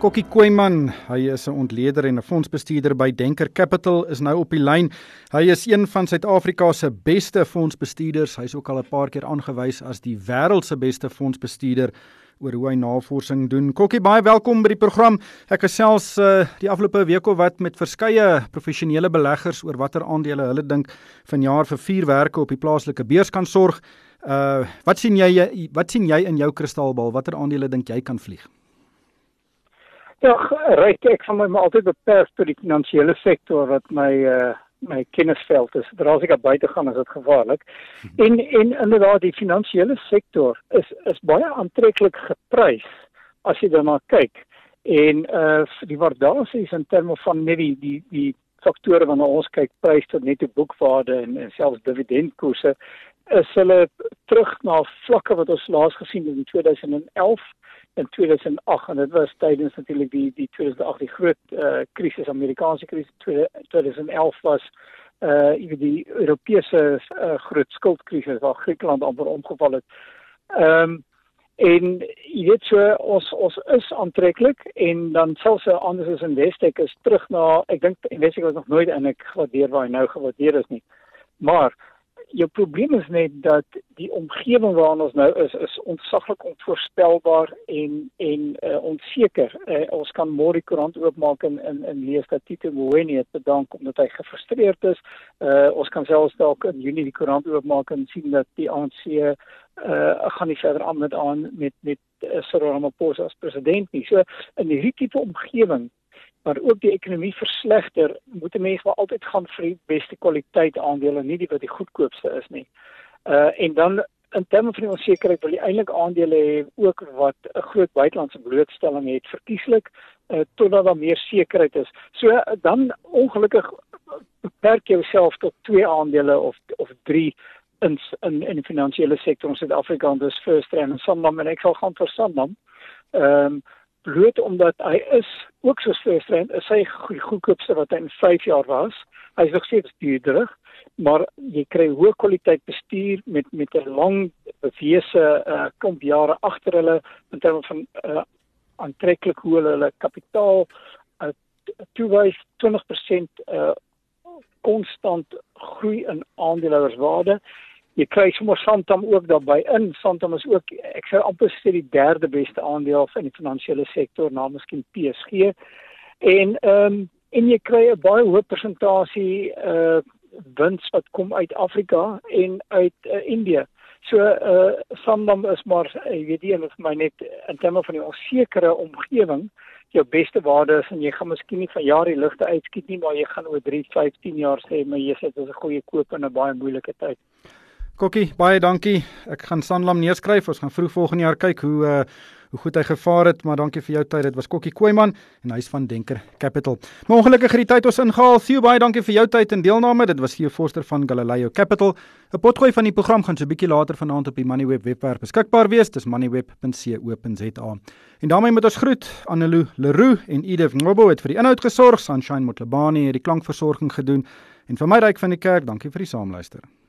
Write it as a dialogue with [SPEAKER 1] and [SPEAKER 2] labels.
[SPEAKER 1] Kokkie Kooiman, hy is 'n ontleder en 'n fondsbestuurder by Denker Capital, is nou op die lyn. Hy is een van Suid-Afrika se beste fondsbestuurders. Hy is ook al 'n paar keer aangewys as die wêreld se beste fondsbestuurder oor hoe hy navorsing doen. Kokkie, baie welkom by die program. Ek gesels die afgelope week of wat met verskeie professionele beleggers oor watter aandele hulle dink vanjaar vir vuurwerke op die plaaslike beurs kan sorg. Wat sien jy in jou kristalbal? Watter aandele dink jy kan vlieg?
[SPEAKER 2] Ja, Ryk, ek van my altyd beperk tot die finansiële sektor wat my kennisveld is. As ek buite gaan, is dit gevaarlik. En inderdaad, die finansiële sektor is baie aantreklik geprys as jy daarna kyk. En die waardasies in terme van net die faktore waarna ons kyk, prys tot netto boekwaarde en selfs dividendkoerse, is hulle terug na vlakke wat ons laas gesien het in 2011 en 2008, en dit was tydens natuurlik die 2008 die groot krisis, Amerikaanse krisis. 2011 was die Europese groot skuldkrisis waar Griekenland amper omgeval het. En jy weet so, ons is aantreklik, en dan selfs anders as Investec is terug na, ek dink Investec was nog nooit eintlik gewaardeer waar hy nou gewaardeer is nie. Maar jou probleem is net dat die omgewing waarin ons nou is ontsaglik onvoorspelbaar en onseker. Ons kan môre die koerant oopmaak en lees dat Tito Mboweni het bedank omdat hy gefrustreerd is. Ons kan selfs dalk in Junie die koerant oopmaak en sien dat die ANC gaan nie verder aan met Cyril Ramaphosa as president nie. So in hierdie tipe omgewing, maar ook die ekonomie verslegter, moet 'n mens wel altyd gaan vir die beste kwaliteit aandele, nie die wat die goedkoopste is nie. En dan in terme van die onsekerheid wil jy eintlik aandele hê ook wat 'n groot buitelandse blootstelling het verkieslik, totdat daar meer sekerheid is. So dan ongelukkig beperk jy jouself tot 2 aandele of 3 in die finansiële sektor in Suid-Afrika, dus FirstRand en Sanlam, en ek sal gaan vir Sanlam. Bloot omdat hy is, ook soos FirstRand, is hy goedkoopste wat hy in 5 jaar was. Hy is nog steeds duurder, maar jy kry hoë kwaliteit bestuur met 'n lang bewese klomp jare agter hulle in terme van aantreklik hoe hulle kapitaal toewys, 20% konstant groei in aandeelhouerswaarde. Jy kry sommer Santam ook daarbey in. Santam is ook, ek sou amper sê, die 3de beste aandeel in die finansiële sektor, na miskien PSG. En jy kry 'n baie hoë persentasie wins wat kom uit Afrika en uit Indië. So Sanlam is maar, jy weet nie, vir my net in terme van die onsekere omgewing jou beste waarde is, en jy gaan miskien nie van jaar die ligte uitskiet nie, maar jy gaan oor 3, 5, 10 jaar sê, maar jy sê dit is 'n goeie koop in 'n baie moeilike tyd.
[SPEAKER 1] Kokkie, baie dankie. Ek gaan Sanlam neerskryf. Ons gaan vroeg volgende jaar kyk hoe goed hy gevaar het, maar dankie vir jou tyd. Dit was Kokkie Kooiman en hy is van Denker Capital. Maar ongelukkig het die tyd ons ingehaal. Theo, baie dankie vir jou tyd en deelname. Dit was Theo Forster van Galileo Capital. 'n Potgooi van die program gaan so 'n bietjie later vanaand op die Moneyweb webwerf beskikbaar wees. Dis moneyweb.co.za. En daarmee moet ons groet. Annelou Leroux en Edith Ngobo het vir die inhoud gesorg. Sunshine Motlebani het die klankversorging gedoen. En vir my Ryk van die Kerk, dankie vir die saamluister.